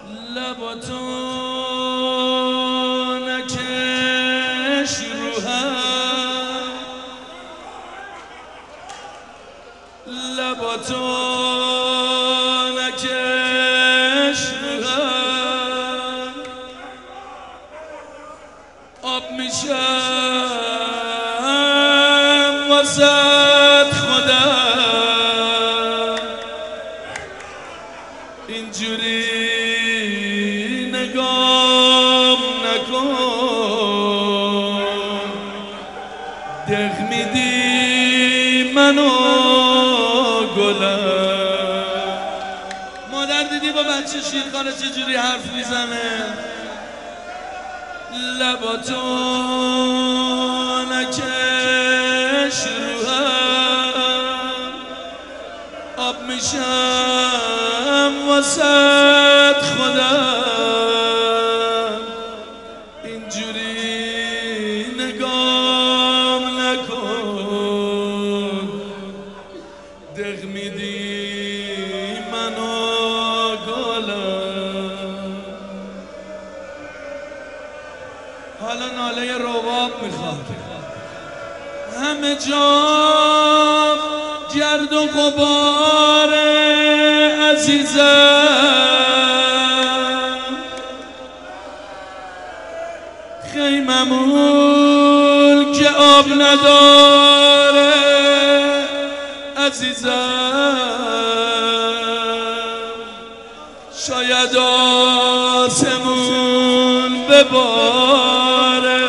لباتو نکش رو هم، لباتو نکش رو هم، آب میشم واسد خودم، اینجوری نگام نکن، دق میدی منو گلم. مادر دیدی با بچه شیرخواره چجوری حرف میزنه؟ لباتو نکش رو هم، آب میشم واسد خودم، اینجوری نگام نکن، دق میدی منو گلم. حالا ناله رباب میخواد. همه جا گرد و غبار عزیزم، خیممون که آب نداره عزیزم، شاید آسمون بباره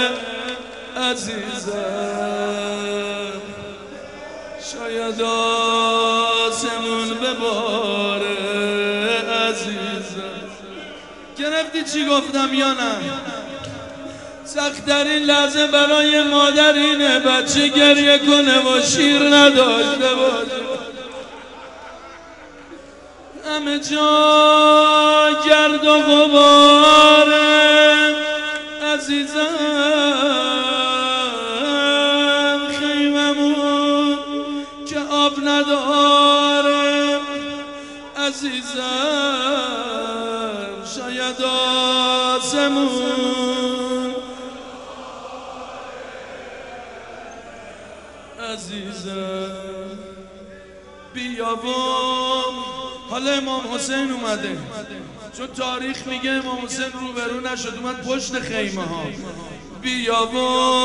عزیزم، شاید آسمون بباره عزیزم. گرفتی چی گفتم یا نه؟ سخت‌ترین لحظه برای مادر اینه بچه گریه کنه و شیر نداشته باشه. همه جا گرد و غباره عزیزم، خیممون که آب نداره عزیزم، شاید آسمون عزیزم. بیابم حالا امام حسین اومده، چون تاریخ میگه امام حسین روبرو نشد، اومد پشت خیمه ها. بیا و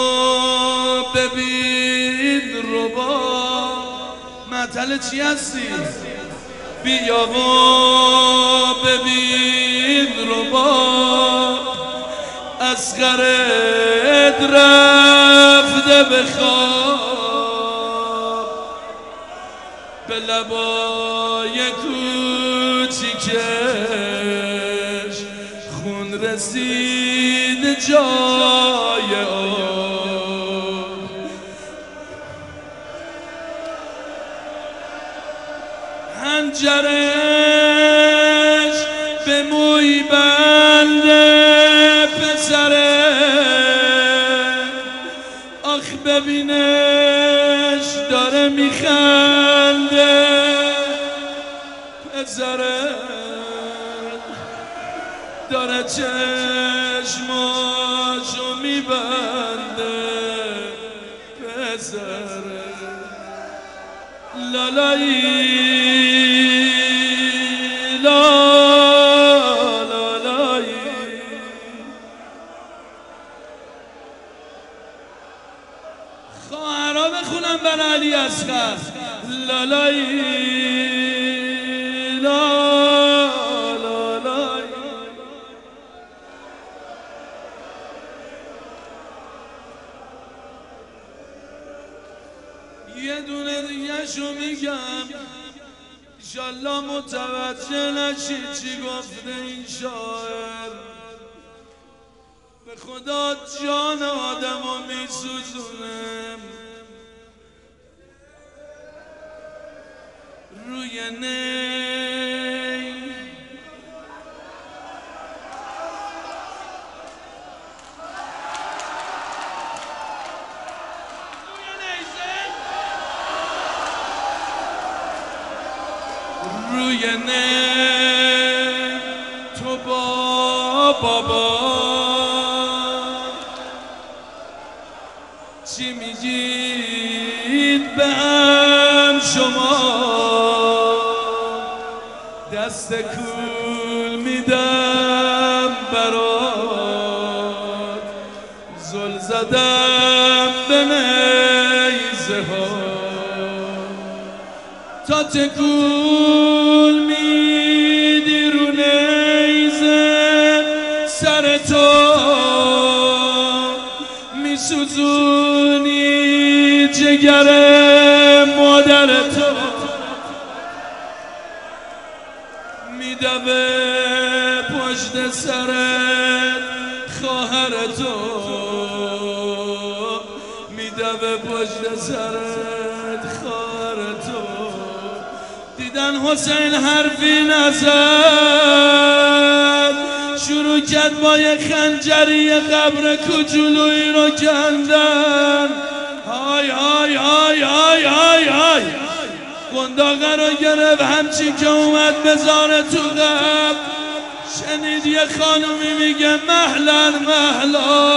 ببین رباب، معطل چی هستی؟ بیا و ببین رباب، اصغرت رفته به خواب، به لبای کوچیکش خون رسید جای آب. هنجرش به موی بنده پسره، آخ ببینش داره میخنده پسره، داره چشماشو میبنده پسره. لالایی لالایی، خواهرها بخونم بر علی اصغر. لالایی لالایی، یه دونه دیگه شو میگم انشالله متوجه نشی چی گفته این شاعر. به خدا جان آدمو میسوزونم روی نی، روی نی تو بابا چی میگید به هم شما دست کول میدم برات زل زدم به نیزه ها تا تکول میدی رو نیزه سر تو میسوزونی جگر مادر تو میدوه پشت سرت خواهر تو میدوه پشت سرت خواهر تو دیدن حسین حرفی نزد شروع کرد با یه خنجری قبر کوچولویی رو کندن های های های های های های گنداغه رو گرفت همچی که اومد بذاره تو قبر شنید یه خانومی میگه مهلا مهلا